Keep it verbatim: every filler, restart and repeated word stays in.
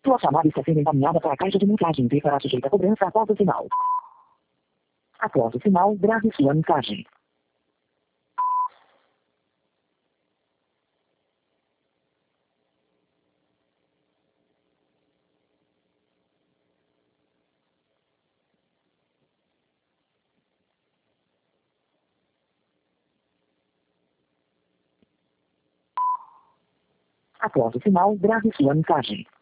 Sua chamada está sendo encaminhada para a caixa de mensagem e será sujeita a cobrança após o sinal. Após o sinal, grave sua mensagem. Após o sinal, grave sua mensagem.